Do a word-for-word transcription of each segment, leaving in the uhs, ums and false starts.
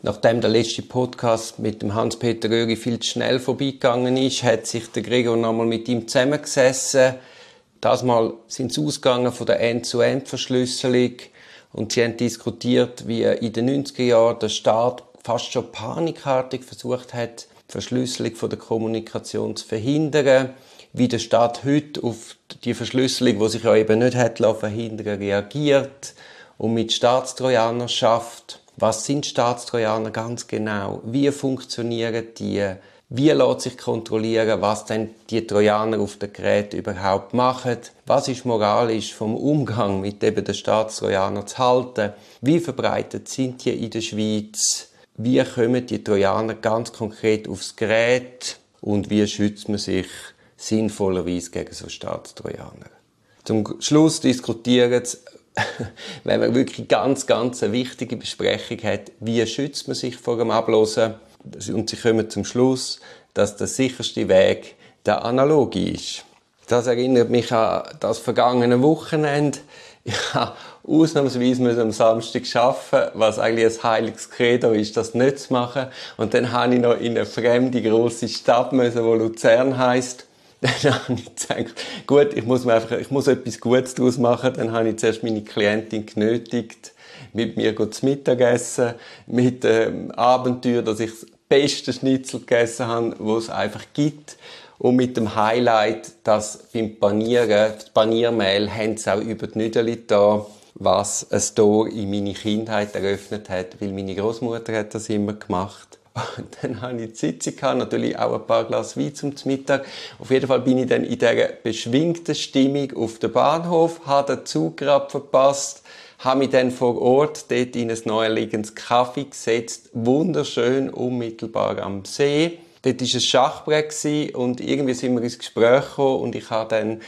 Nachdem der letzte Podcast mit dem Hans-Peter Röhrig viel zu schnell vorbeigegangen ist, hat sich der Gregor nochmal mit ihm zusammengesessen. Das Mal sind sie ausgegangen von der End-zu-End-Verschlüsselung und sie haben diskutiert, wie in den neunziger Jahren der Staat fast schon panikartig versucht hat, die Verschlüsselung von der Kommunikation zu verhindern, wie der Staat heute auf die Verschlüsselung, die sich ja eben nicht hat verhindern, reagiert und mit Staatstrojanern schafft. Was sind Staatstrojaner ganz genau? Wie funktionieren die? Wie lässt sich kontrollieren, was denn die Trojaner auf den Geräten überhaupt machen? Was ist moralisch vom Umgang mit eben den Staatstrojanern zu halten? Wie verbreitet sind die in der Schweiz? Wie kommen die Trojaner ganz konkret aufs Gerät? Und wie schützt man sich sinnvollerweise gegen so Staatstrojaner? Zum Schluss diskutieren sie, wenn man wirklich ganz, ganz eine wichtige Besprechung hat, wie schützt man sich vor dem Ablosen? Und sie kommen zum Schluss, dass der sicherste Weg der analoge ist. Das erinnert mich an das vergangene Wochenende. Ich habe ausnahmsweise am Samstag arbeiten, was eigentlich ein heiliges Credo ist, das nicht zu machen. Und dann habe ich noch in eine fremde grosse Stadt müssen, die Luzern heisst. Dann habe ich gedacht, gut, ich muss, mir einfach, ich muss etwas Gutes daraus machen. Dann habe ich zuerst meine Klientin genötigt, mit mir zu Mittagessen, mit dem Abenteuer, dass ich das beste Schnitzel gegessen habe, das es einfach gibt. Und mit dem Highlight, dass beim Panieren, das Paniermehl, haben sie auch über die Nüdeli da, was ein Tor in meine Kindheit eröffnet hat, weil meine Großmutter hat das immer gemacht. Und dann hatte ich die Sitzung, natürlich auch ein paar Glas Wein zum Mittag. Auf jeden Fall bin ich dann in dieser beschwingten Stimmung auf den Bahnhof, habe den Zug gerade verpasst, habe mich dann vor Ort dort in ein naheliegendes Café gesetzt, wunderschön, unmittelbar am See. Dort war ein Schachbrett und irgendwie sind wir ins Gespräch gekommen und ich habe dann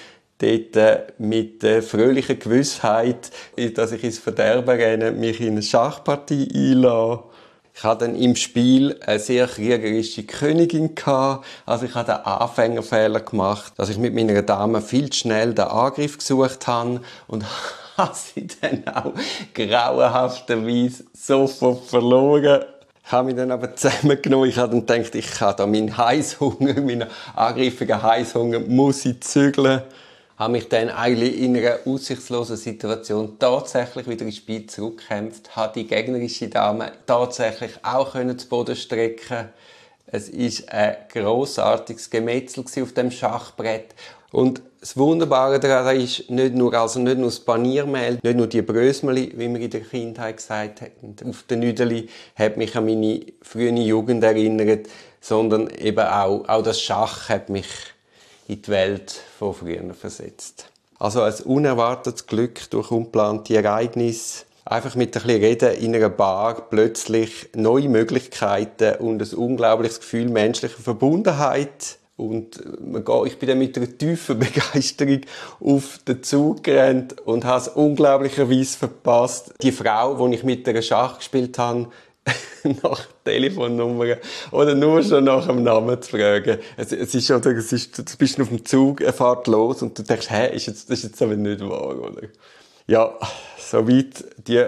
dort mit der fröhlichen Gewissheit, dass ich ins Verderben renne, mich in eine Schachpartie einlasse. Ich hatte dann im Spiel eine sehr kriegerische Königin gehabt. Also ich habe den Anfängerfehler gemacht, dass ich mit meiner Dame viel zu schnell den Angriff gesucht habe und habe sie dann auch grauenhafterweise sofort verloren. Ich habe mich dann aber zusammengenommen. Ich habe dann gedacht, ich kann da meinen Heisshunger, meinen angriffigen Heisshunger, muss ich zügeln. Ich habe mich dann eigentlich in einer aussichtslosen Situation tatsächlich wieder ins Spiel zurückgekämpft, habe die gegnerische Dame tatsächlich auch zu Boden strecken. Es war ein grossartiges Gemetzel auf dem Schachbrett. Und das Wunderbare daran ist, nicht nur, also nicht nur das Paniermehl, nicht nur die Brösmeli, wie wir in der Kindheit gesagt haben, auf den Nüdeli, hat mich an meine frühe Jugend erinnert, sondern eben auch, auch das Schach hat mich in die Welt von früher versetzt. Also ein unerwartetes Glück durch ungeplante Ereignisse. Einfach mit ein bisschen Reden in einer Bar plötzlich neue Möglichkeiten und ein unglaubliches Gefühl menschlicher Verbundenheit. Und ich bin dann mit einer tiefen Begeisterung auf den Zug gerannt und habe es unglaublicherweise verpasst, die Frau, die ich mit der Schach gespielt habe, nach Telefonnummer oder nur schon nach dem Namen zu fragen. Es, es ist schon, es ist, du bist auf dem Zug, er fährt los und du denkst, hä, ist jetzt, das ist jetzt aber nicht wahr, oder? Ja, soweit die,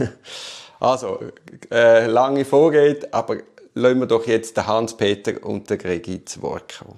also, äh, lange Vorrede, aber lassen wir doch jetzt den Hans-Peter und den Gregi zu Wort kommen.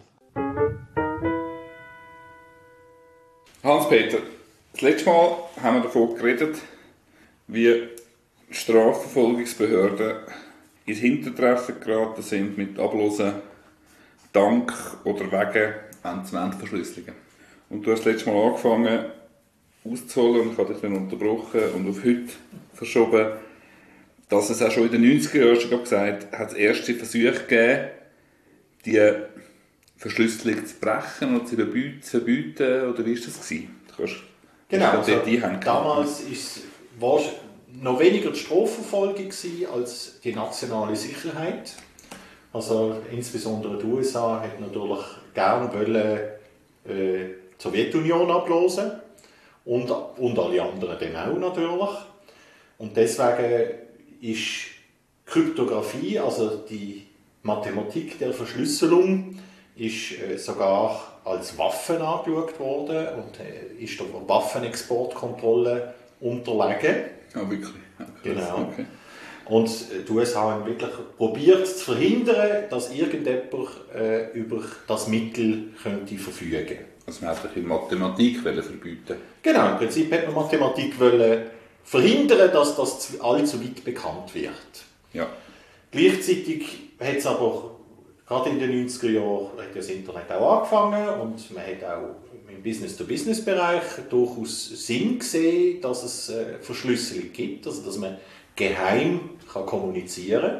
Hans-Peter, das letzte Mal haben wir davon geredet, wie Strafverfolgungsbehörden ins Hintertreffen geraten sind mit Ablosen, dank oder wegen End-zu-End-Verschlüsselungen. Und du hast das letzte Mal angefangen auszuholen und ich habe dich dann unterbrochen und auf heute verschoben, dass es auch schon in den neunziger Jahren, schon gesagt, hat es erste Versuche gegeben, die Verschlüsselung zu brechen und zu verbieten, oder wie war das? Du kannst, genau, also damals war es noch weniger die Strafverfolgung als die nationale Sicherheit. Also insbesondere die U S A hat natürlich gerne wollen, äh, die Sowjetunion ablösen und, und alle anderen dann auch natürlich. Und deswegen ist Kryptographie, also die Mathematik der Verschlüsselung, ist äh, sogar als Waffe angeschaut worden und äh, ist der Waffenexportkontrolle unterlegen. Ah, wirklich? Ja, genau. Okay. Und die U S A haben wirklich probiert zu verhindern, dass irgendjemand äh, über das Mittel könnte verfügen könnte. Also man wollte in Mathematik verbieten. Genau, im Prinzip hat man Mathematik wollen verhindern, dass das allzu weit bekannt wird. Ja. Gleichzeitig hat es aber gerade in den neunziger Jahren hat das Internet auch angefangen und man hat auch im Business-to-Business-Bereich durchaus Sinn gesehen, dass es äh, Verschlüsselung gibt, also dass man geheim kann kommunizieren kann.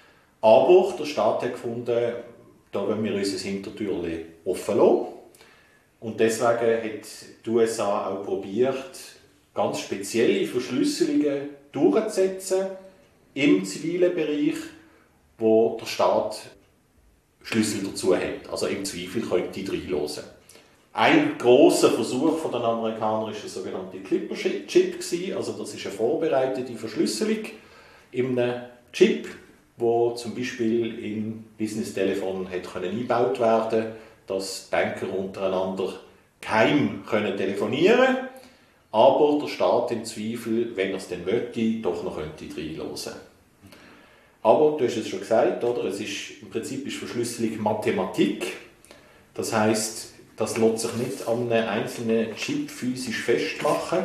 Aber der Staat hat gefunden, da wollen wir unser Hintertürchen offen lassen. Und deswegen hat die U S A auch probiert, ganz spezielle Verschlüsselungen durchzusetzen im zivilen Bereich, wo der Staat Schlüssel dazu hat. Also im Zweifel können die reinhören. Ein grosser Versuch von den Amerikanern war der sogenannte Clipper-Chip. Also das ist eine vorbereitete Verschlüsselung in einem Chip, wo zum Beispiel im Business-Telefon eingebaut werden konnte, dass Banker untereinander geheim können telefonieren können, aber der Staat im Zweifel, wenn er es denn möchte, doch noch könnte reinhören. Aber du hast es schon gesagt, oder? Es ist, im Prinzip ist Verschlüsselung Mathematik. Das heisst, das lässt sich nicht an einem einzelnen Chip physisch festmachen.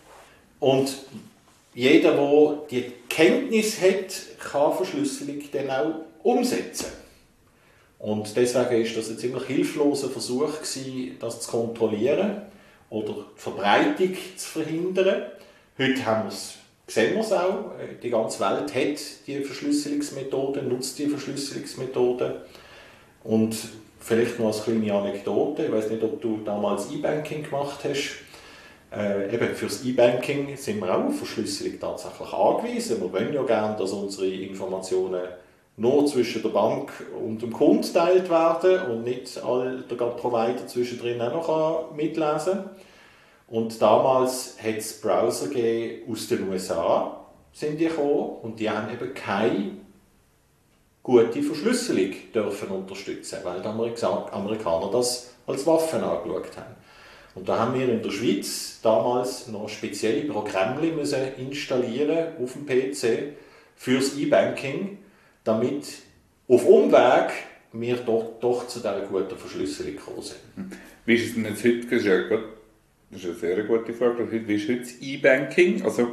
Und jeder, der die Kenntnis hat, kann Verschlüsselung dann auch umsetzen. Und deswegen war das ein ziemlich hilfloser Versuch, das zu kontrollieren oder die Verbreitung zu verhindern. Heute haben wir es, sehen wir es auch. Die ganze Welt hat diese Verschlüsselungsmethode, nutzt diese Verschlüsselungsmethode. Und vielleicht noch als kleine Anekdote, ich weiß nicht, ob du damals E-Banking gemacht hast. Äh, eben fürs E-Banking sind wir auch auf Verschlüsselung tatsächlich angewiesen. Wir wollen ja gerne, dass unsere Informationen nur zwischen der Bank und dem Kunden geteilt werden und nicht all der Provider zwischendrin auch noch mitlesen kann. Und damals hat es Browser gegeben aus den U S A, sind die gekommen, und die haben eben keine gute Verschlüsselung dürfen unterstützen, weil die Amerikaner das als Waffen angeschaut haben. Und da haben wir in der Schweiz damals noch spezielle Programme müssen installieren auf dem P C fürs E-Banking, damit auf Umweg wir doch, doch zu dieser guten Verschlüsselung gekommen sind. Wie ist es denn jetzt heute? Das ist, ja gut, das ist eine sehr gute Frage. Wie ist heute das E-Banking? Also,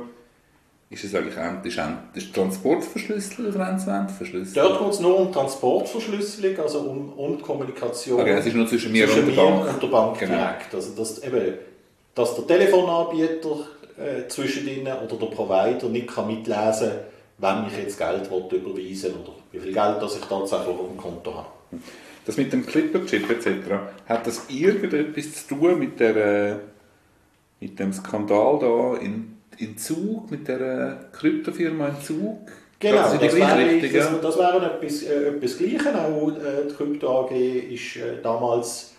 ist es eigentlich endlich ist Transportverschlüsselung oder End-zu-End-Verschlüsselung? Dort geht es nur um Transportverschlüsselung, also um, um Kommunikation. Okay, es ist nur zwischen mir zwischen und der Bank. Und der Bank genau. direkt. Also dass, eben, dass der Telefonanbieter äh, zwischen ihnen oder der Provider nicht kann mitlesen kann, wenn ich jetzt Geld überweisen will oder wie viel Geld das ich tatsächlich auf dem Konto habe. Das mit dem Clipper-Chip et cetera, hat das irgendetwas zu tun mit, der, mit dem Skandal da in, in Zug, mit der Kryptofirma in Zug? Genau, das, das, wäre, richtig, das, das wäre etwas, äh, etwas Gleiches. Auch äh, die Krypto A G ist äh, damals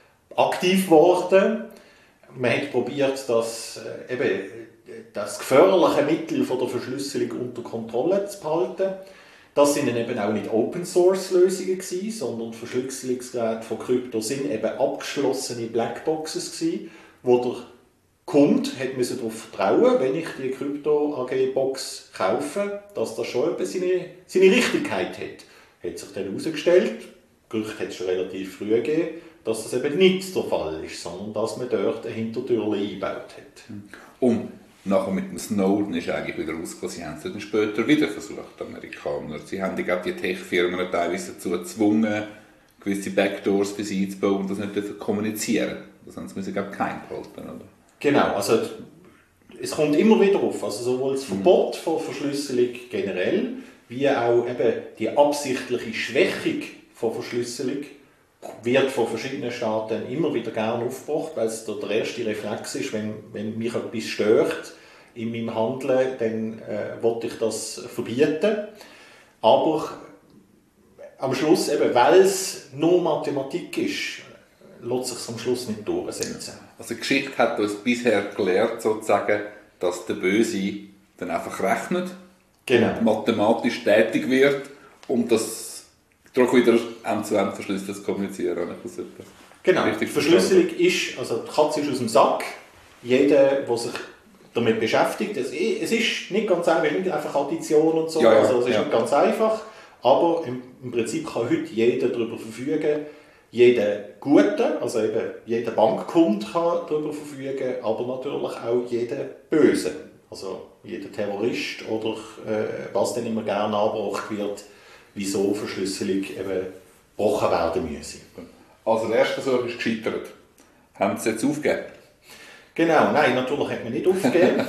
aktiv geworden. Man hat probiert, das, äh, eben, das gefährliche Mittel von der Verschlüsselung unter Kontrolle zu behalten. Das sind eben auch nicht Open-Source-Lösungen gewesen, sondern die Verschlüsselungsgeräte von Krypto sind eben abgeschlossene Blackboxes gewesen, wo der Kunde hat müssen darauf vertrauen, wenn ich die Krypto A G-Box kaufe, dass das schon seine, seine Richtigkeit hat. Hat sich dann herausgestellt, Gerücht hat es schon relativ früh gegeben, dass das eben nicht der Fall ist, sondern dass man dort eine Hintertür eingebaut hat. Und nachher mit dem Snowden ist eigentlich wieder rausgekommen, sie haben es dann später wieder versucht, die Amerikaner. Sie haben die, die Tech-Firmen teilweise dazu gezwungen, gewisse Backdoors für sie einzubauen und das nicht dürfen kommunizieren. Das haben sie müssen gar kein behalten, oder? Genau, also es kommt immer wieder auf, also sowohl das Verbot von Verschlüsselung generell, wie auch eben die absichtliche Schwächung von Verschlüsselung wird von verschiedenen Staaten immer wieder gerne aufgebracht, weil es der erste Reflex ist, wenn, wenn mich etwas stört in meinem Handeln, dann äh, wollte ich das verbieten. Aber am Schluss, eben, weil es nur Mathematik ist, lässt sich es am Schluss nicht durchsetzen. Also die Geschichte hat uns bisher gelehrt, sozusagen, dass der Böse dann einfach rechnet, genau. und mathematisch tätig wird, um das doch wieder End-zu-End verschlüsselt zu kommunizieren. Genau, die Verschlüsselung ist, also die Katze ist aus dem Sack. Jeder, der sich damit beschäftigt. Es, es ist nicht ganz einfach, nicht einfach Addition und so, ja, ja, also es ist ja. nicht ganz einfach, aber im, im Prinzip kann heute jeder darüber verfügen, jeder Gute, also eben jeder Bankkunde kann darüber verfügen, aber natürlich auch jeder Böse, also jeder Terrorist oder äh, was dann immer gerne angebracht wird, wieso Verschlüsselung eben gebrochen werden müsse. Also der erste Versuch ist gescheitert. Haben Sie es jetzt aufgegeben? Genau, nein, natürlich hat man nicht aufgegeben,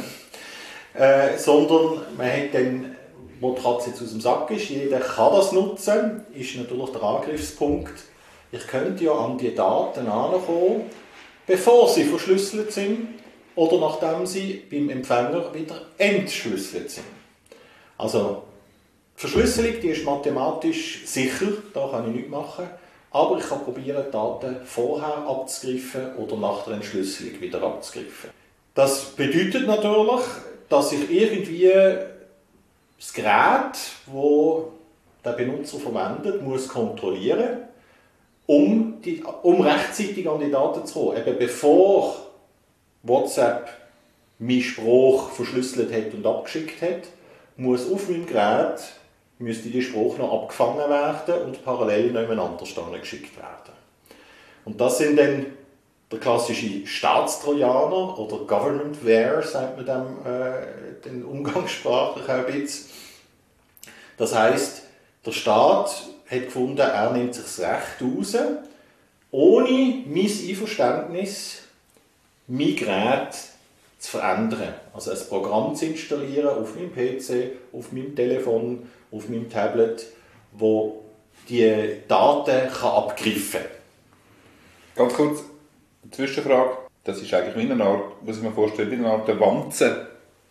äh, sondern man hat dann, wo die Katze jetzt aus dem Sack ist, jeder kann das nutzen, ist natürlich der Angriffspunkt. Ich könnte ja an die Daten herankommen, bevor sie verschlüsselt sind oder nachdem sie beim Empfänger wieder entschlüsselt sind. Also die Verschlüsselung, die ist mathematisch sicher, da kann ich nichts machen, aber ich kann probieren, die Daten vorher abzugreifen oder nach der Entschlüsselung wieder abzugreifen. Das bedeutet natürlich, dass ich irgendwie das Gerät, das der Benutzer verwendet, muss kontrollieren, um, die, um rechtzeitig an die Daten zu kommen. Eben bevor WhatsApp meinen Spruch verschlüsselt hat und abgeschickt hat, muss auf meinem Gerät müsste der Spruch noch abgefangen werden und parallel noch jemand anders geschickt werden. Und das sind dann der klassische Staatstrojaner oder Governmentware, sagt man dem, äh, den umgangssprachlich auch ein bisschen. Das heisst, der Staat hat gefunden, er nimmt sich das Recht raus, ohne mein Einverständnis mein Gerät zu verändern. Also ein Programm zu installieren auf meinem P C, auf meinem Telefon, auf meinem Tablet, wo die Daten kann abgreifen kann. Ganz kurz, eine Zwischenfrage. Das ist eigentlich wie eine Art, muss ich mir vorstellen, wie eine Art Wanze,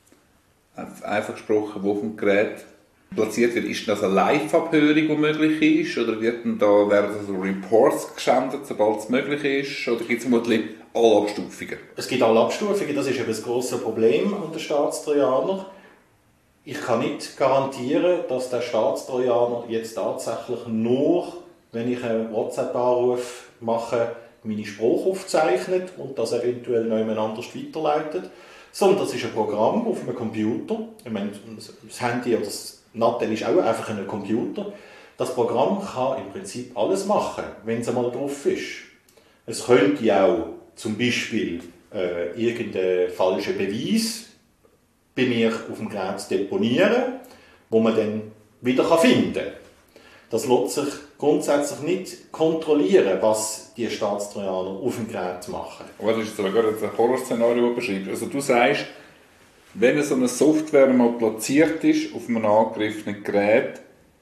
einfach gesprochen, die auf dem Gerät platziert wird. Ist das eine Live-Abhörung, die möglich ist? Oder werden da, werden so Reports gesendet, sobald es möglich ist? Oder gibt es vermutlich alle Abstufungen? Es gibt alle Abstufungen, das ist eben das grosse Problem an den Staatstrojanern. Ich kann nicht garantieren, dass der Staatstrojaner jetzt tatsächlich nur, wenn ich einen WhatsApp-Anruf mache, meine Sprache aufzeichnet und das eventuell noch jemand anders weiterleitet, sondern das ist ein Programm auf einem Computer. Ich meine, das Handy oder das Nattel ist auch einfach ein Computer. Das Programm kann im Prinzip alles machen, wenn es einmal drauf ist. Es könnte auch zum Beispiel äh, irgendeinen falschen Beweis bei mir auf dem Gerät deponieren, wo man dann wieder finden kann. Das lässt sich grundsätzlich nicht kontrollieren, was die Staatstrojaner auf dem Gerät machen. Was ist jetzt gerade ein Horrorszenario beschrieben? Also du sagst, wenn so eine Software mal platziert ist auf einem angegriffenen Gerät,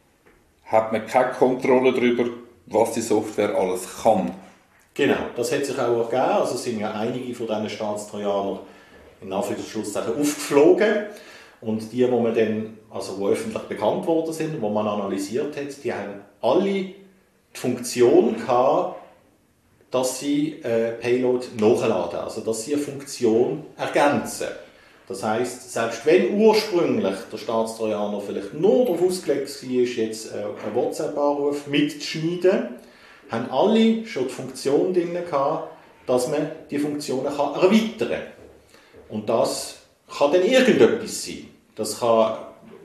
hat man keine Kontrolle darüber, was die Software alles kann. Genau, das hat sich auch ergeben. Also es sind ja einige von diesen Staatstrojanern in Anführungszeichen aufgeflogen. Und die, die man dann, also die öffentlich bekannt worden sind, die man analysiert hat, die haben alle die Funktion gehabt, dass sie äh, Payload nachladen, also dass sie eine Funktion ergänzen. Das heisst, selbst wenn ursprünglich der Staatstrojaner vielleicht nur darauf ausgelegt war, jetzt äh, einen WhatsApp-Anruf mitzuschneiden, haben alle schon die Funktion drin gehabt, dass man die Funktionen kann erweitern kann. Und das kann dann irgendetwas sein. Das kann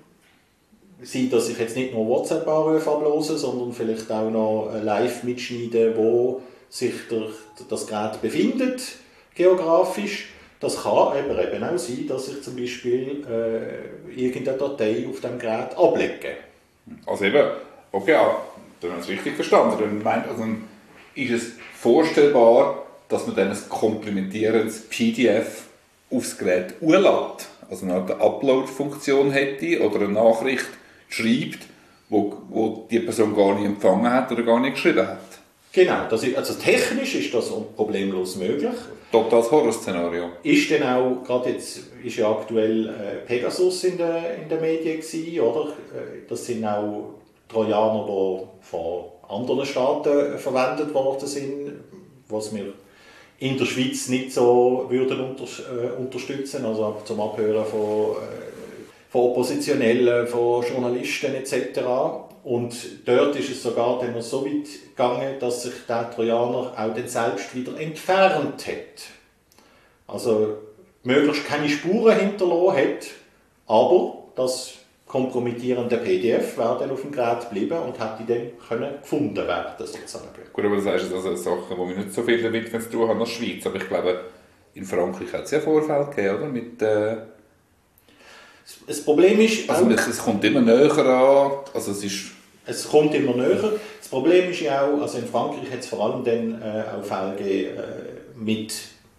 sein, dass ich jetzt nicht nur WhatsApp-Anrufe ablose, sondern vielleicht auch noch live mitschneide, wo sich der, das Gerät befindet, geografisch. Das kann aber eben auch sein, dass ich zum Beispiel äh, irgendeine Datei auf dem Gerät ablege. Also eben, okay, dann habe ich es richtig verstanden. Dann meint, also ist es vorstellbar, dass man dann ein komplementierendes P D F aufs Gerät urlädt, also eine Art Upload-Funktion hätte oder eine Nachricht schreibt, wo, wo die Person gar nicht empfangen hat oder gar nicht geschrieben hat. Genau, das ist, also technisch ist das problemlos möglich. Totales Horrorszenario. Ist dann auch, gerade jetzt ist ja aktuell äh, Pegasus in den in der Medien gewesen, oder? Das sind auch Trojaner, die von anderen Staaten verwendet worden sind, was wir in der Schweiz nicht so würden unter, äh, unterstützen, also zum Abhören von, äh, von Oppositionellen, von Journalisten et cetera. Und dort ist es sogar dann noch so weit gegangen, dass sich der Trojaner auch dann selbst wieder entfernt hat. Also möglichst keine Spuren hinterlassen hat, aber das kompromittierende P D F wäre dann auf dem Gerät geblieben und hätte dann können gefunden werden, sozusagen. Gut, aber das heißt also Sachen, die wir nicht so viel damit zu tun haben als Schweiz, aber ich glaube, in Frankreich hat es ja Vorfälle gegeben, oder? Mit, äh das Problem ist... Also auch, es kommt immer näher an, also es ist... Es kommt immer näher. Das Problem ist ja auch, also in Frankreich hat es vor allem dann äh, auch Fälle gegeben, äh, mit,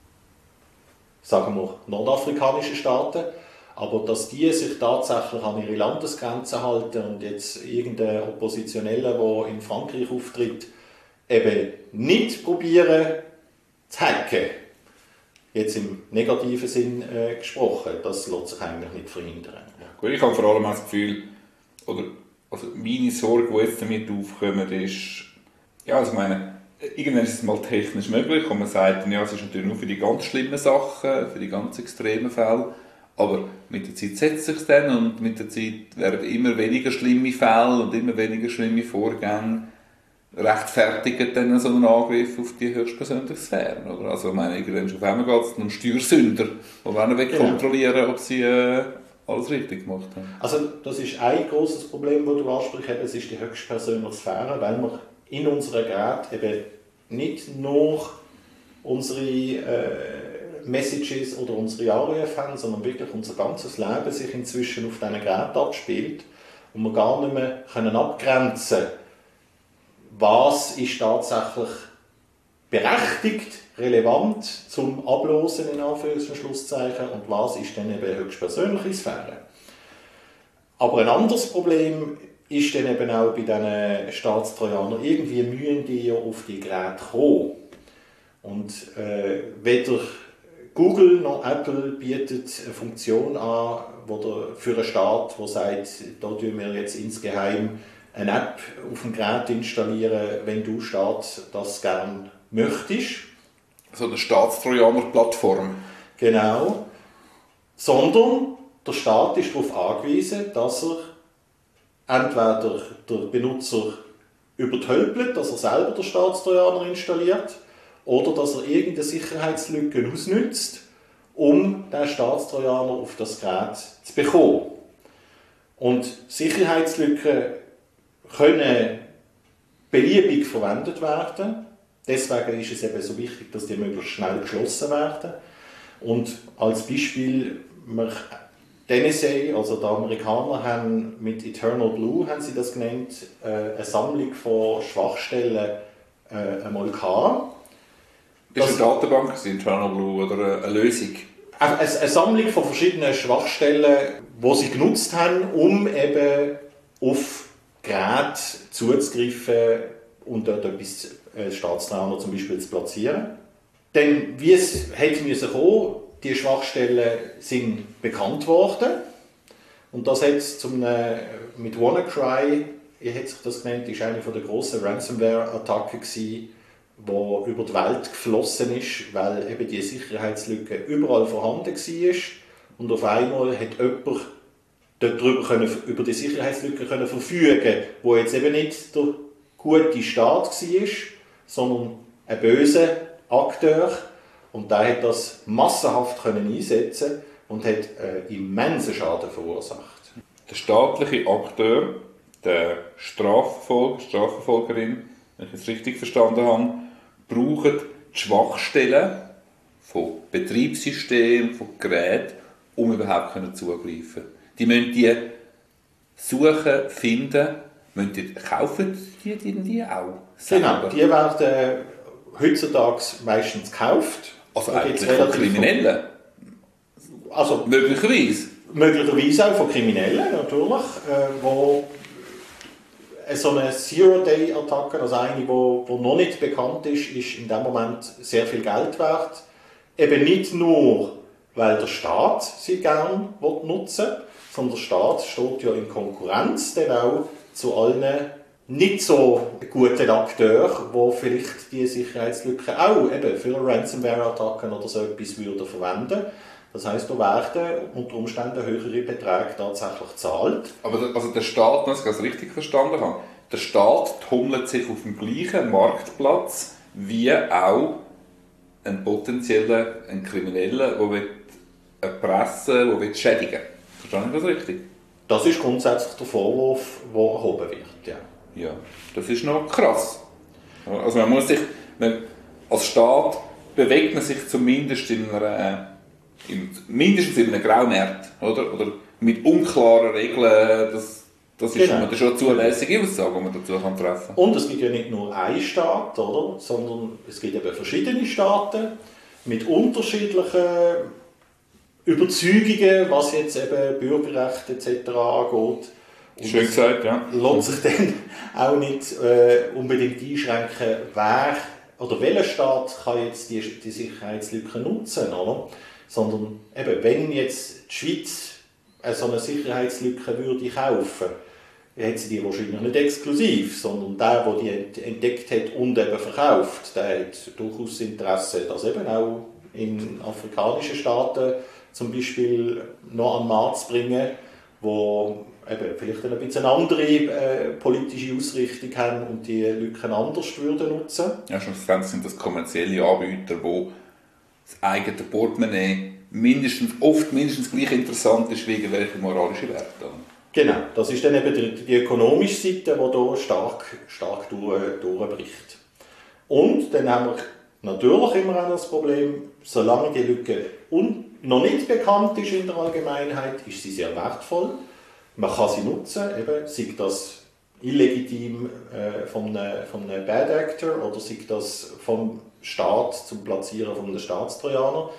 sagen wir, nordafrikanischen Staaten, aber dass die sich tatsächlich an ihre Landesgrenzen halten und jetzt irgendein Oppositioneller, der in Frankreich auftritt, eben nicht probieren zu hacken, jetzt im negativen Sinn äh, gesprochen, das lässt sich eigentlich nicht verhindern. Ja, gut, ich habe vor allem das Gefühl, oder also meine Sorge, die jetzt damit aufkommt, ist, ja, also ich meine, irgendwann ist es mal technisch möglich und man sagt, ja, es ist natürlich nur für die ganz schlimmen Sachen, für die ganz extremen Fälle, aber mit der Zeit setzt sich dann und mit der Zeit werden immer weniger schlimme Fälle und immer weniger schlimme Vorgänge rechtfertigen dann so einen Angriff auf die höchstpersönliche Sphäre. Oder? Also ich meine, irgendwann auf einmal geht es um Steuersünder, die wollen nicht kontrollieren, ob sie äh, alles richtig gemacht haben. Also das ist ein grosses Problem, das du ansprichst, es ist die höchstpersönliche Sphäre, weil wir in unserer Gerät eben nicht nur unsere äh, Messages oder unsere Anrufe haben, sondern wirklich unser ganzes Leben sich inzwischen auf diesen Geräten abspielt und wir gar nicht mehr können abgrenzen können, was ist tatsächlich berechtigt, relevant zum Ablosen in Anführungs- und Schlusszeichen und was ist dann eben höchstpersönliche Sphäre. Aber ein anderes Problem ist dann eben auch bei diesen Staatstrojanern, irgendwie müssen die ja auf die Geräte kommen. Und äh, weder Google noch Apple bietet eine Funktion an, wo der, für einen Staat, der sagt, da tun wir jetzt insgeheim eine App auf dem Gerät installieren, wenn du Staat das gerne möchtest. So eine Staatstrojaner-Plattform. Genau. Sondern der Staat ist darauf angewiesen, dass er entweder der Benutzer übertölpelt, dass er selber den Staatstrojaner installiert, oder dass er irgendeine Sicherheitslücke ausnützt, um den Staatstrojaner auf das Gerät zu bekommen. Und Sicherheitslücken können beliebig verwendet werden. Deswegen ist es eben so wichtig, dass die möglichst schnell geschlossen werden. Und als Beispiel, die N S A, also die Amerikaner, haben mit Eternal Blue, haben sie das genannt, eine Sammlung von Schwachstellen äh, einmal gehabt. Das ist eine Datenbank, Eternal Blue, oder eine Lösung? Eine, eine Sammlung von verschiedenen Schwachstellen, die sie genutzt haben, um eben auf Geräte zuzugreifen und dort etwas äh, Staatstrojaner zum Beispiel zu platzieren. Denn wie es hätte müssen kommen, die Schwachstellen sind bekannt worden und das hat zum äh, mit WannaCry, ihr hättet sich das genannt, ist eine der grossen Ransomware-Attacken gewesen, die über die Welt geflossen ist, weil eben die Sicherheitslücke überall vorhanden war und auf einmal hat jemand darüber können, über die Sicherheitslücke können verfügen, wo jetzt eben nicht der gute Staat war, sondern ein böser Akteur, und der hat das massenhaft können einsetzen und hat einen immensen Schaden verursacht. Der staatliche Akteur, der Strafverfolger, Strafverfolgerin, wenn ich es richtig verstanden habe, braucht die Schwachstellen von Betriebssystemen, von Geräten, um überhaupt zugreifen zu können. Die müssen die suchen, finden, müssen die, kaufen die, die, die auch selber? Genau, die werden heutzutage meistens gekauft. Also eigentlich von Kriminellen? Also möglicherweise? Möglicherweise auch von Kriminellen, natürlich, äh, wo so eine Zero-Day-Attacke, also eine, die noch nicht bekannt ist, ist in dem Moment sehr viel Geld wert. Eben nicht nur, weil der Staat sie gerne nutzen will, sondern der Staat steht ja in Konkurrenz dann auch zu allen nicht so guten Akteuren, die vielleicht diese Sicherheitslücken auch eben für Ransomware-Attacken oder so etwas würden verwenden. Das heisst, da werden unter Umständen höhere Beträge tatsächlich gezahlt. Aber der, also der Staat, wenn ich das richtig verstanden habe, der Staat tummelt sich auf dem gleichen Marktplatz wie auch ein potenzieller, ein Krimineller, der eine Presse, die schädigen will. Verstehe ich das richtig? Das ist grundsätzlich der Vorwurf, der erhoben wird. Ja, ja, das ist noch krass. Also man muss sich, man, als Staat bewegt man sich zumindest in einer, in, mindestens in einem Graumarkt, oder? Oder mit unklaren Regeln. Das, das ist, genau. Das ist schon eine zulässige Aussage, die man dazu kann treffen kann. Und es gibt ja nicht nur einen Staat, oder? Sondern es gibt eben verschiedene Staaten mit unterschiedlichen Überzeugungen, was jetzt eben Bürgerrechte et cetera angeht. Und schön gesagt, ja. Lässt sich dann auch nicht äh, unbedingt einschränken, wer oder welcher Staat kann jetzt die, die Sicherheitslücke nutzen, oder? Sondern eben, wenn jetzt die Schweiz so eine Sicherheitslücke würde kaufen, hat sie die wahrscheinlich nicht exklusiv, sondern der, der die entdeckt hat und eben verkauft, der hat durchaus Interesse, das eben auch in afrikanischen Staaten zum Beispiel noch an den Markt zu bringen, wo eben vielleicht ein bisschen eine andere äh, politische Ausrichtung haben und die Lücken anders würden nutzen. Ja, schlussendlich sind das kommerzielle Anbieter, die das eigene Portemonnaie mindestens, oft mindestens gleich interessant ist wie irgendwelche moralische Werte. Genau, das ist dann eben die, die ökonomische Seite, die hier stark, stark durch, durchbricht. Und dann haben wir natürlich immer auch das Problem, solange die Lücke un- noch nicht bekannt ist in der Allgemeinheit, ist sie sehr wertvoll. Man kann sie nutzen, eben, sei das illegitim äh, von, einem, von einem Bad Actor oder sei das vom Staat zum Platzieren von einem Staatstrojaner.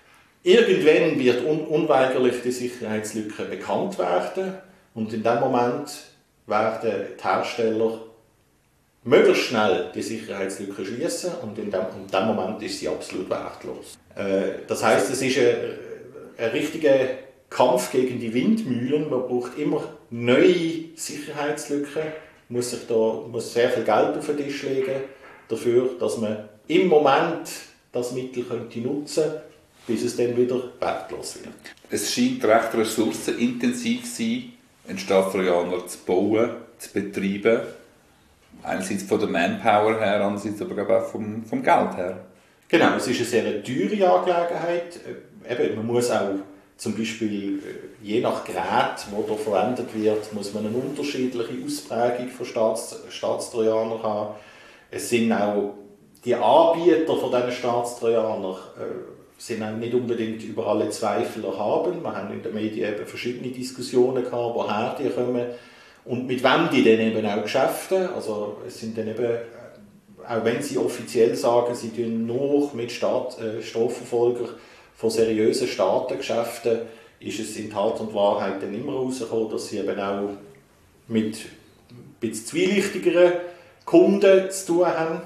Irgendwann wird un- unweigerlich die Sicherheitslücke bekannt werden und in dem Moment werden die Hersteller möglichst schnell die Sicherheitslücke schließen und in dem, in dem Moment ist sie absolut wertlos. Äh, das heisst, es ist ein, ein richtiger Kampf gegen die Windmühlen. Man braucht immer neue Sicherheitslücken, muss sich da muss sehr viel Geld auf den Tisch legen dafür, dass man im Moment das Mittel könnte nutzen könnte, bis es dann wieder wertlos wird. Es scheint recht ressourcenintensiv zu sein, einen Staatstrojaner zu bauen, zu betreiben. Einerseits von der Manpower her, andererseits aber auch vom, vom Geld her. Genau, es ist eine sehr teure Angelegenheit. Eben, man muss auch zum Beispiel, je nach Gerät, das hier verwendet wird, muss man eine unterschiedliche Ausprägung von Staats, Staatstrojanern haben. Es sind auch die Anbieter von diesen Staatstrojanern äh, sind auch nicht unbedingt über alle Zweifel erhaben. Wir haben in den Medien eben verschiedene Diskussionen gehabt, woher die kommen und mit wem die dann eben auch geschäften. Also es sind dann eben, auch wenn sie offiziell sagen, sie tun nur mit Staat, äh, Strafverfolgern von seriösen Staatengeschäften, ist es in Tat und Wahrheit dann immer herausgekommen, dass sie eben auch mit ein bisschen zwielichtigeren Kunden zu tun haben.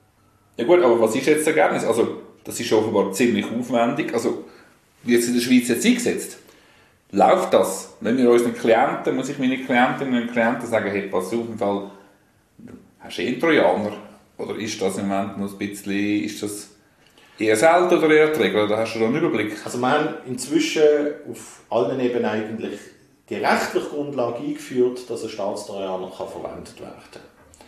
Ja gut, aber was ist jetzt das Ergebnis? Also, das ist offenbar ziemlich aufwendig. Also, wie jetzt in der Schweiz jetzt eingesetzt? Läuft das? Wenn wir unseren Klienten, muss ich meine Klientinnen und Klienten sagen, hey, pass auf, im Fall, hast du eh einen Trojaner? Oder ist das im Moment noch ein bisschen, ist das eher selten oder eher die Regel? Oder hast du da einen Überblick? Also wir haben inzwischen auf allen Ebenen eigentlich die rechtliche Grundlage eingeführt, dass ein Staatstrojaner kann verwendet werden kann.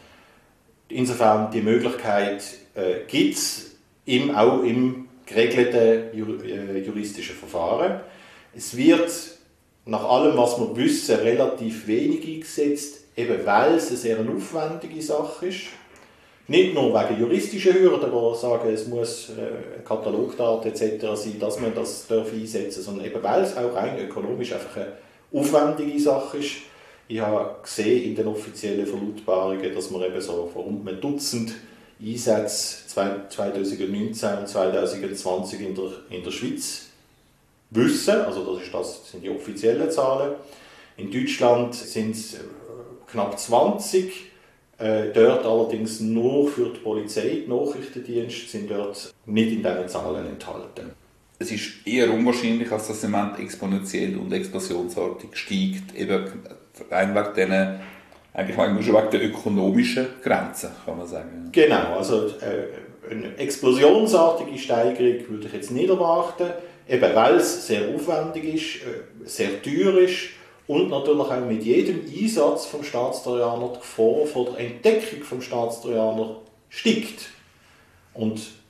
Insofern die Möglichkeit äh, gibt es im, auch im geregelten jur, äh, juristischen Verfahren. Es wird nach allem, was wir wissen, relativ wenig eingesetzt, eben weil es eine sehr aufwendige Sache ist. Nicht nur wegen juristischen Hürden, die sagen, es muss äh, eine Katalogdaten et cetera sein, dass man das einsetzen darf, sondern eben weil es auch rein ökonomisch einfach eine aufwendige Sache ist. Ich habe gesehen in den offiziellen Verlautbarungen, dass wir eben so von rund einem Dutzend Einsätze zwanzig neunzehn und zwanzig zwanzig in der, in der Schweiz wissen. Also das, ist das sind die offiziellen Zahlen. In Deutschland sind es knapp zwanzig. Äh, dort allerdings nur für die Polizei, die Nachrichtendienste sind dort nicht in diesen Zahlen enthalten. Es ist eher unwahrscheinlich, dass das im Moment exponentiell und explosionsartig steigt, eben rein wegen diesen, eigentlich schon wegen der ökonomischen Grenzen, kann man sagen. Genau, also äh, eine explosionsartige Steigerung würde ich jetzt nicht erwarten, eben weil es sehr aufwendig ist, äh, sehr teuer ist und natürlich auch mit jedem Einsatz vom Staatstrojaner die Gefahr von der Entdeckung vom Staatstrojaner steigt. Und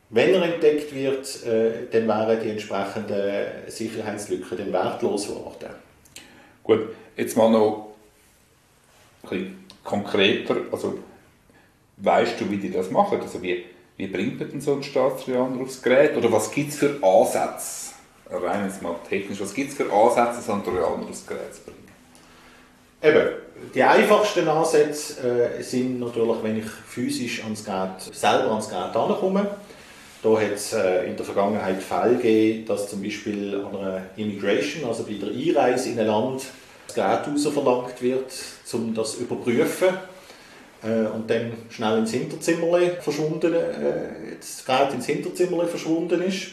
wenn er entdeckt wird, äh, dann wären die entsprechenden Sicherheitslücken dann wertlos geworden. Gut, jetzt mal noch ein bisschen konkreter. Also, weißt du, wie die das machen? Also, wie, wie bringt man denn so einen Staatstrojaner aufs Gerät? Oder was gibt es für Ansätze? Rein jetzt mal technisch, was gibt es für Ansätze, so einen Trojaner aufs Gerät zu bringen? Eben, die einfachsten Ansätze äh, sind natürlich, wenn ich physisch ans Gerät, selber ans Gerät herankomme. Da hat es äh, in der Vergangenheit Fälle gegeben, dass zum Beispiel an einer Immigration, also bei der Einreise in ein Land, das Gerät rausverlangt wird, um das zu überprüfen. Äh, und dann schnell ins Hinterzimmer verschwunden, äh, das Gerät ins Hinterzimmer verschwunden ist.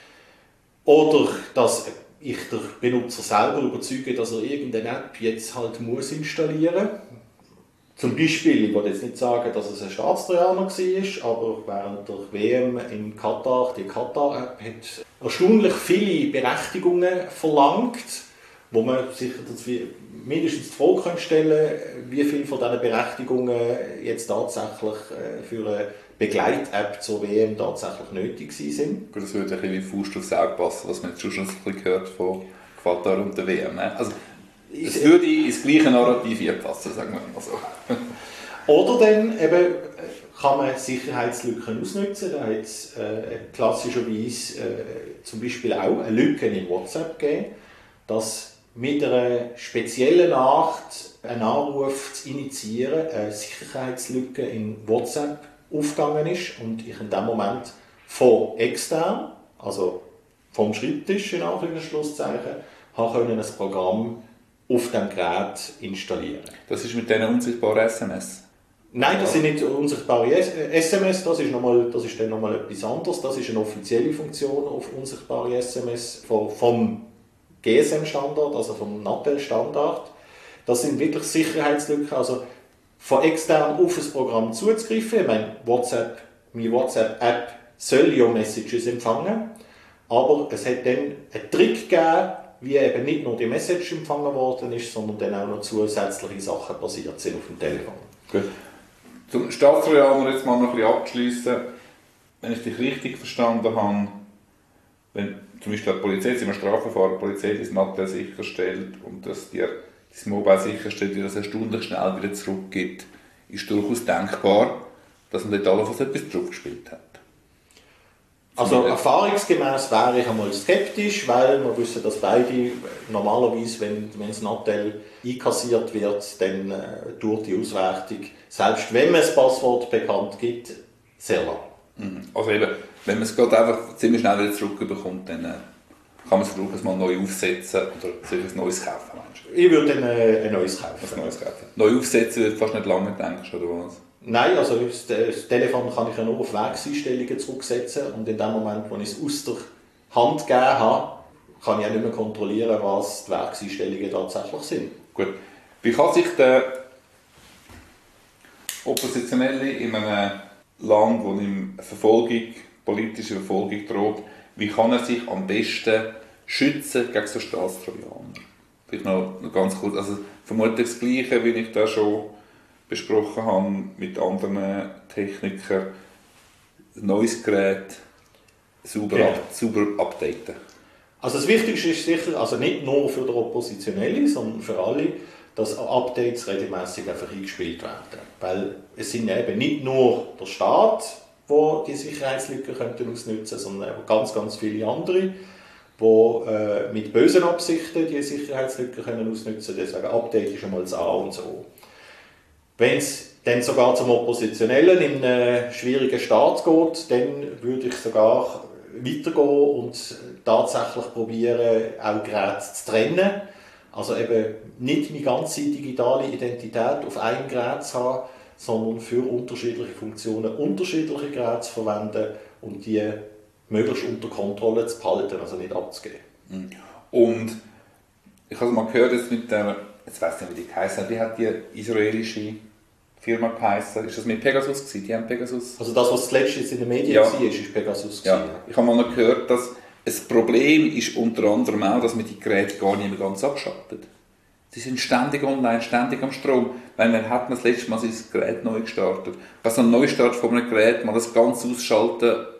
Oder dass ich den Benutzer selber überzeuge, dass er irgendeine App jetzt halt muss installieren muss. Zum Beispiel, ich will jetzt nicht sagen, dass es ein Staatstrojaner war, aber während der W M in Katar, die Katar-App hat erstaunlich viele Berechtigungen verlangt, wo man sich mindestens die Frage stellen kann, wie viele von diesen Berechtigungen jetzt tatsächlich für eine Begleit-App zur W M tatsächlich nötig sind. Gut, das würde ein bisschen wie Faust aufs Auge passen, was man jetzt schon ein bisschen gehört von Katar und der W M. Ne? Also, es würde ins gleiche Narrativ hier passen, sagen wir mal so. Oder dann eben kann man Sicherheitslücken ausnutzen. Da hat es äh, klassischerweise äh, zum Beispiel auch eine Lücke in WhatsApp gegeben, dass mit einer speziellen Art, einen Anruf zu initiieren, eine Sicherheitslücke in WhatsApp aufgegangen ist und ich in dem Moment von extern, also vom Schreibtisch in Anführungszeichen, habe können ein Programm auf dem Gerät installieren. Das ist mit diesen unsichtbaren S M S? Nein, das sind nicht unsichtbare S M S, das ist, noch mal, das ist dann nochmal etwas anderes. Das ist eine offizielle Funktion auf unsichtbare S M S vom, vom G S M-Standard, also vom Natel-Standard. Das sind wirklich Sicherheitslücken, also von extern auf ein Programm zuzugreifen. Ich meine, WhatsApp, meine WhatsApp-App soll ja Messages empfangen, aber es hat dann einen Trick gegeben, wie eben nicht nur die Message empfangen worden ist, sondern dann auch noch zusätzliche Sachen passiert sind auf dem Telefon. Gut. Zum Staatstrojaner jetzt mal noch ein bisschen abschliessen. Wenn ich dich richtig verstanden habe, wenn zum Beispiel die Polizei, jetzt im Strafverfahren, die Polizei das Natel sicherstellt und dass dir das Mobile sicherstellt, dir das erstaunlich schnell wieder zurückgibt, ist durchaus denkbar, dass man dort allenfalls etwas zurückgespielt hat. Also erfahrungsgemäß wäre ich einmal skeptisch, weil wir wissen, dass beide normalerweise, wenn, wenn das Natel einkassiert wird, dann äh, dauert die Auswertung, selbst wenn man das Passwort bekannt gibt, sehr lang. Mhm. Also eben, wenn man es gerade einfach ziemlich schnell wieder zurückbekommt, dann äh, kann man es versuchen, es mal neu aufsetzen oder sich ein neues kaufen. Ich würde dann äh, ein neues kaufen. Ein neues kaufen. Neu aufsetzen wird fast nicht lange, denkst du, oder was? Nein, also das, das Telefon kann ich ja nur auf Werkseinstellungen zurücksetzen und in dem Moment, wo ich es aus der Hand gegeben habe, kann ich auch nicht mehr kontrollieren, was die Werkseinstellungen tatsächlich sind. Gut. Wie kann sich der Oppositionelle in einem Land, wo ihm Verfolgung, politische Verfolgung droht, wie kann er sich am besten schützen gegen so Staatstrojaner? Vielleicht noch, noch ganz kurz, also vermutlich das Gleiche, wie ich da schon besprochen habe mit anderen Technikern, ein neues Gerät sauber, ja. ab, sauber updaten. Also das Wichtigste ist sicher, also nicht nur für den Oppositionellen, sondern für alle, dass Updates regelmäßig einfach eingespielt werden. Weil es sind eben nicht nur der Staat, der die Sicherheitslücken könnten ausnutzen, sondern eben ganz, ganz viele andere, die äh, mit bösen Absichten die Sicherheitslücken können ausnutzen können. Deswegen Update ist einmal das A und so. Wenn es dann sogar zum Oppositionellen in einen schwierigen Staat geht, dann würde ich sogar weitergehen und tatsächlich probieren, auch Geräte zu trennen. Also eben nicht meine ganze digitale Identität auf einem Gerät zu haben, sondern für unterschiedliche Funktionen unterschiedliche Geräte zu verwenden und die möglichst unter Kontrolle zu behalten, also nicht abzugeben. Und ich habe mal gehört, jetzt mit der, jetzt weiss ich nicht, wie die geheißen hat, wie hat die israelische Firma geheißen? Ist das mit Pegasus gewesen? Die haben Pegasus? Also das, was zuletzt jetzt in den Medien ja. war, ist Pegasus ja. gewesen. Ich habe mal noch gehört, dass ein Problem ist unter anderem auch, dass man die Geräte gar nicht mehr ganz abschaltet. Sie sind ständig online, ständig am Strom. Weil man hat das letzte Mal sein Gerät neu gestartet. Bei so einem Neustart von einem Gerät mal das ganz ausschalten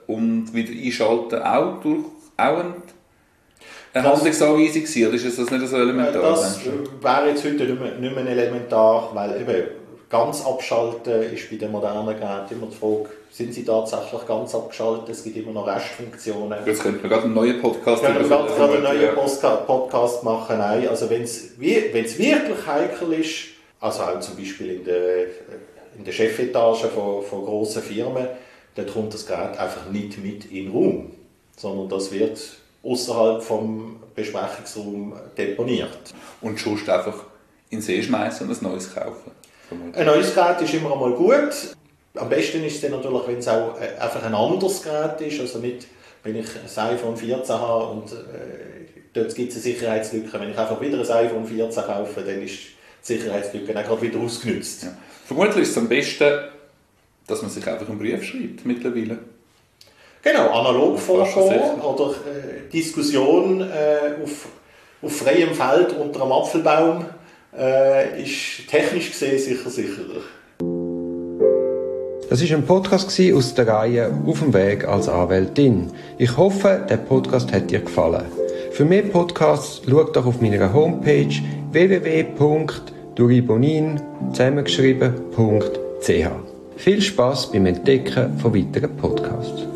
und wieder einschalten auch, durch, auch ein eine Handlungsanweisung gewesen, oder ist das nicht so elementar? Das wäre jetzt heute nicht mehr, nicht mehr elementar, weil eben ganz abschalten ist bei den modernen Geräten immer die Frage, sind sie tatsächlich ganz abgeschaltet? Es gibt immer noch Restfunktionen. Jetzt könnten wir gerade einen neuen Podcast machen. Wir können gerade einen neuen Podcast machen. Nein, also wenn es wirklich heikel ist, also auch zum Beispiel in der, in der Chefetage von, von grossen Firmen, dann kommt das Gerät einfach nicht mit in den Raum, sondern das wird außerhalb vom Besprechungsraum deponiert. Und sonst einfach in den See schmeißen und ein neues kaufen? Ein neues Gerät ist immer einmal gut. Am besten ist es dann natürlich, wenn es auch einfach ein anderes Gerät ist. Also nicht, wenn ich ein iPhone vierzehn habe und äh, dort gibt es eine Sicherheitslücke. Wenn ich einfach wieder ein iPhone vierzehn kaufe, dann ist die Sicherheitslücke auch gerade wieder ausgenutzt. Ja. Vermutlich ist es am besten, dass man sich einfach einen Brief schreibt mittlerweile. Genau, analog vorgehen oder äh, Diskussion äh, auf, auf freiem Feld unter einem Apfelbaum äh, ist technisch gesehen sicher sicherer. Das war ein Podcast aus der Reihe «Auf dem Weg als Anwältin». Ich hoffe, der Podcast hat dir gefallen. Für mehr Podcasts schau doch auf meiner Homepage w w w punkt duribonin zusammengeschrieben punkt c h. Viel Spass beim Entdecken von weiteren Podcasts.